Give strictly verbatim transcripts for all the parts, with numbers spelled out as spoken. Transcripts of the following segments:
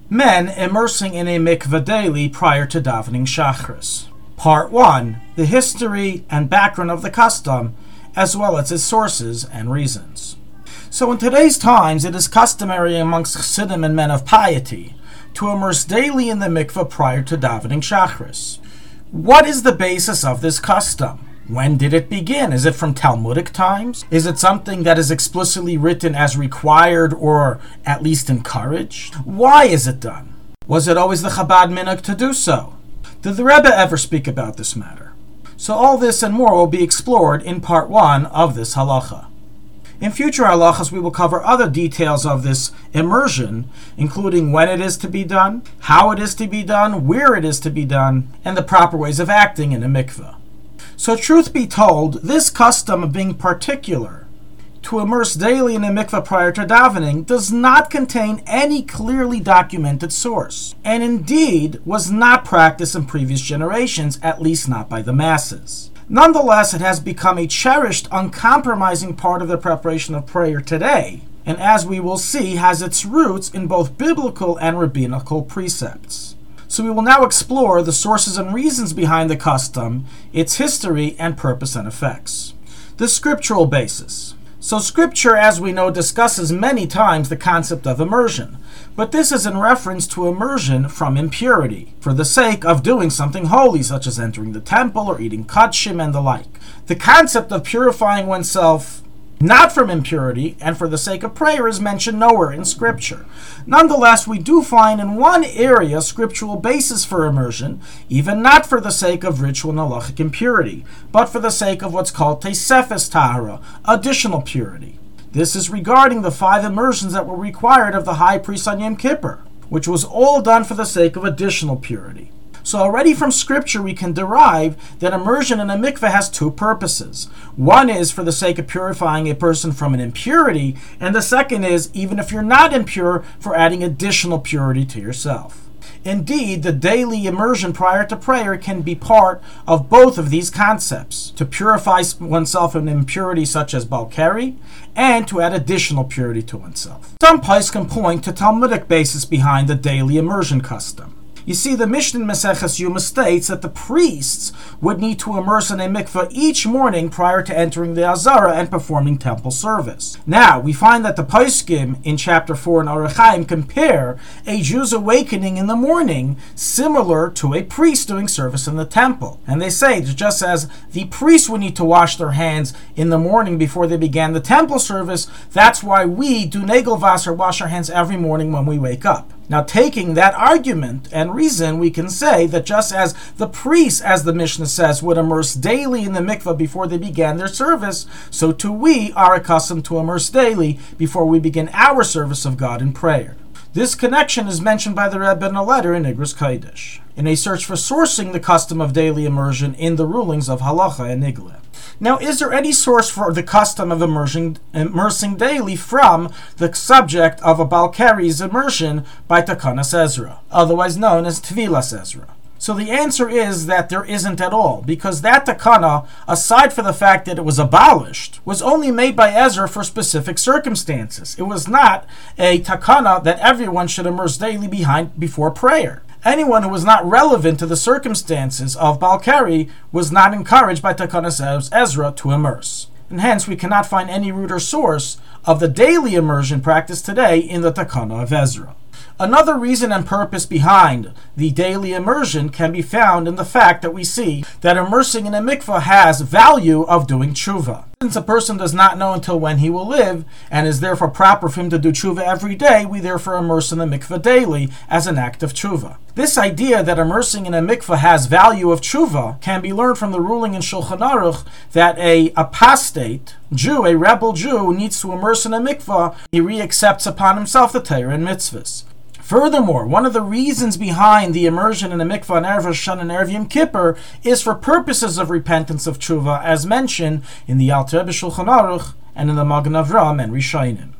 Men immersing in a mikveh daily prior to davening Shachris. Part one. The history and background of the custom, as well as its sources and reasons. So in today's times, it is customary amongst Chassidim and men of piety to immerse daily in the mikveh prior to davening Shachris. What is the basis of this custom? When did it begin? Is it from Talmudic times? Is it something that is explicitly written as required or at least encouraged? Why is it done? Was it always the Chabad minhag to do so? Did the Rebbe ever speak about this matter? So all this and more will be explored in part one of this halacha. In future halachas, we will cover other details of this immersion, including when it is to be done, how it is to be done, where it is to be done, and the proper ways of acting in a mikveh. So truth be told, this custom of being particular to immerse daily in a mikveh prior to davening does not contain any clearly documented source, and indeed was not practiced in previous generations, at least not by the masses. Nonetheless, it has become a cherished, uncompromising part of the preparation of prayer today, and as we will see, has its roots in both biblical and rabbinical precepts. So we will now explore the sources and reasons behind the custom, its history and purpose and effects. The scriptural basis. So scripture, as we know, discusses many times the concept of immersion, but this is in reference to immersion from impurity, for the sake of doing something holy, such as entering the temple or eating kachim and the like. The concept of purifying oneself not from impurity and for the sake of prayer is mentioned nowhere in Scripture. Nonetheless, we do find in one area scriptural basis for immersion, even not for the sake of ritual and halachic impurity, but for the sake of what's called tesefes tahara, additional purity. This is regarding the five immersions that were required of the high priest on Yom Kippur, which was all done for the sake of additional purity. So already from Scripture we can derive that immersion in a mikveh has two purposes. One is for the sake of purifying a person from an impurity, and the second is, even if you're not impure, for adding additional purity to yourself. Indeed, the daily immersion prior to prayer can be part of both of these concepts, to purify oneself from impurity such as balkari, and to add additional purity to oneself. Some poskim point to Talmudic basis behind the daily immersion custom. You see, the Mishnah in Maseches Yoma states that the priests would need to immerse in a mikveh each morning prior to entering the Azara and performing temple service. Now, we find that the poskim in chapter four in Orach Chaim compare a Jew's awakening in the morning similar to a priest doing service in the temple. And they say that just as the priests would need to wash their hands in the morning before they began the temple service, that's why we do Negel Wasser, wash our hands every morning when we wake up. Now, taking that argument and reason, we can say that just as the priests, as the Mishnah says, would immerse daily in the mikveh before they began their service, so too we are accustomed to immerse daily before we begin our service of God in prayer. This connection is mentioned by the Rebbe in a letter in Igros Kodesh, in a search for sourcing the custom of daily immersion in the rulings of Halacha and Nigla. Now, is there any source for the custom of immersing, immersing daily from the subject of a Balkari's immersion by Takanas Ezra, otherwise known as Tevilas Ezra? So the answer is that there isn't at all, because that takana, aside from the fact that it was abolished, was only made by Ezra for specific circumstances. It was not a takana that everyone should immerse daily behind before prayer. Anyone who was not relevant to the circumstances of Balkari was not encouraged by Takanas Ezra to immerse. And hence we cannot find any root or source of the daily immersion practiced today in the Takana of Ezra. Another reason and purpose behind the daily immersion can be found in the fact that we see that immersing in a mikveh has value of doing tshuva. Since a person does not know until when he will live, and is therefore proper for him to do tshuva every day, we therefore immerse in the mikveh daily as an act of tshuva. This idea that immersing in a mikveh has value of tshuva can be learned from the ruling in Shulchan Aruch that a apostate Jew, a rebel Jew, needs to immerse in a mikveh. He re-accepts upon himself the Torah and mitzvahs. Furthermore, one of the reasons behind the immersion in a mikveh on Erev Rosh Hashanah and Erev Yom Kippur is for purposes of repentance of tshuva, as mentioned in the Alter Rebbe Shulchan Aruch and in the Magen Avram and Rishonim.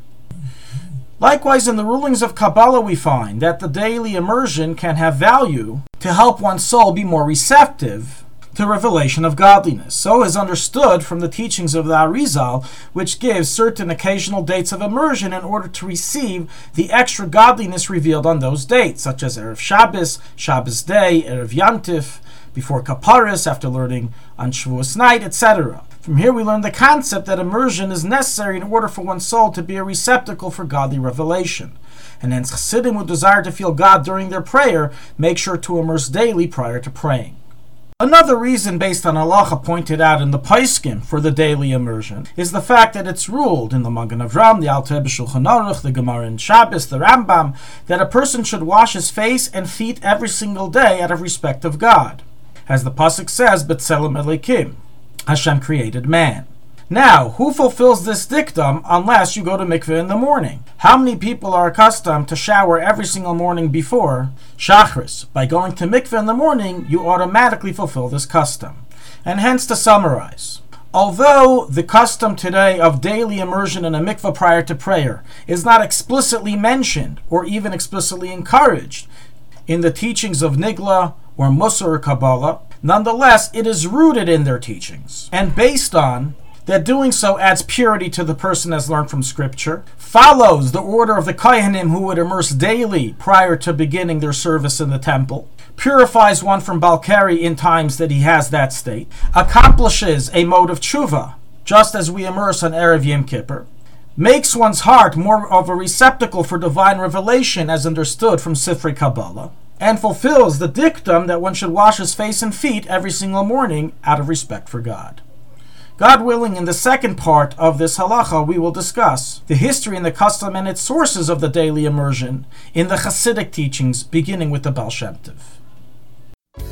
Likewise, in the rulings of Kabbalah we find that the daily immersion can have value to help one's soul be more receptive to the revelation of godliness. So is understood from the teachings of the Arizal, which gives certain occasional dates of immersion in order to receive the extra godliness revealed on those dates, such as Erev Shabbos, Shabbos Day, Erev Yantif, before Kaparis, after learning on Shavuos night, et cetera. From here we learn the concept that immersion is necessary in order for one's soul to be a receptacle for godly revelation. And hence Chassidim who desire to feel God during their prayer make sure to immerse daily prior to praying. Another reason based on halacha pointed out in the Paiskim for the daily immersion is the fact that it's ruled in the Magen Avram, the Alter Rebbe Shulchan Aruch, the Gemara in Shabbos, the Rambam, that a person should wash his face and feet every single day out of respect of God. As the Pasuk says, B'Tselem Elokim, Hashem created man. Now, who fulfills this dictum unless you go to mikveh in the morning? How many people are accustomed to shower every single morning before Shachris? By going to mikveh in the morning, you automatically fulfill this custom. And hence, to summarize, although the custom today of daily immersion in a mikveh prior to prayer is not explicitly mentioned or even explicitly encouraged in the teachings of Nigla or Musar or Kabbalah, nonetheless, it is rooted in their teachings and based on that doing so adds purity to the person as learned from Scripture, follows the order of the Kohanim who would immerse daily prior to beginning their service in the temple, purifies one from Balkari in times that he has that state, accomplishes a mode of tshuva, just as we immerse on Erev Yom Kippur, makes one's heart more of a receptacle for divine revelation as understood from Sifrei Kabbalah, and fulfills the dictum that one should wash his face and feet every single morning out of respect for God. God willing, in the second part of this halacha, we will discuss the history and the custom and its sources of the daily immersion in the Hasidic teachings, beginning with the Baal Shem Tov.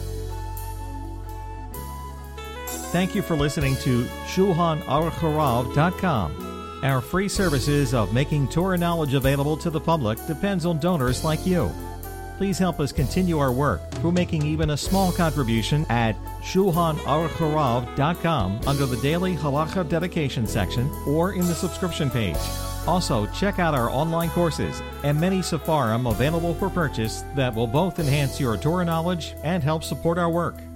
Thank you for listening to Shulchan Aruch Harav dot com. Our free services of making Torah knowledge available to the public depends on donors like you. Please help us continue our work through making even a small contribution at Shulchan Aruch Harav dot com under the Daily Halacha Dedication section or in the subscription page. Also, check out our online courses and many Sefarim available for purchase that will both enhance your Torah knowledge and help support our work.